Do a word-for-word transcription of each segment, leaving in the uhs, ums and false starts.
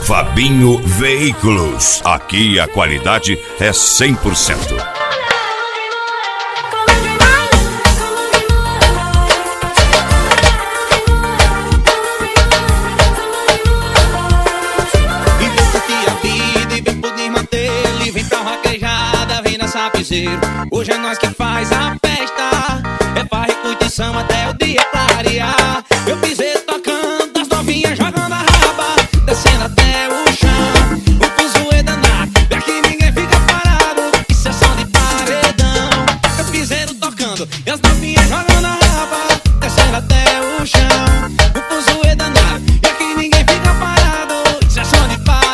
Fabinho Veículos. Aqui a qualidade é cem por cento. Hoje é nós que faz a festa, é farra e curtição até o dia clarear. Eu pisei tocando, as novinhas jogando a raba, descendo até o chão. O fuzuê danado, e aqui ninguém fica parado, isso é som de paredão. Eu pisei tocando, e as novinhas jogando a raba, descendo até o chão. O fuzuê danado, e aqui ninguém fica parado, isso é som de paredão.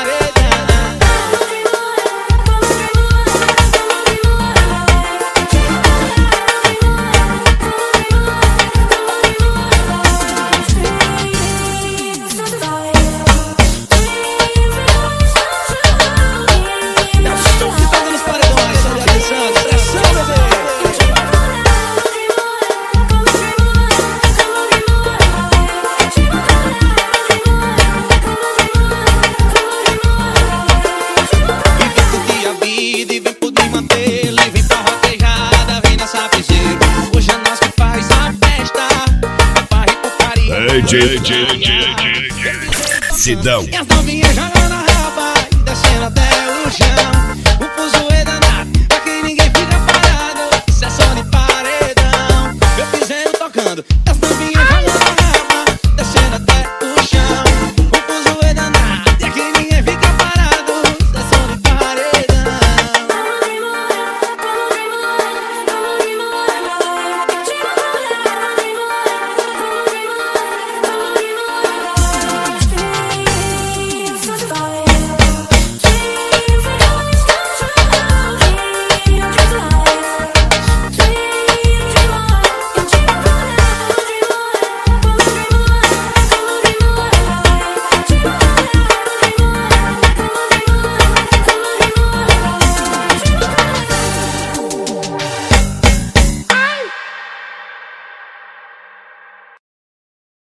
D J, D J, Sidão. E as novinhas jogando a raba e descendo até o chão. O fuzuê danado, aqui ninguém fica parado, isso é som de paz.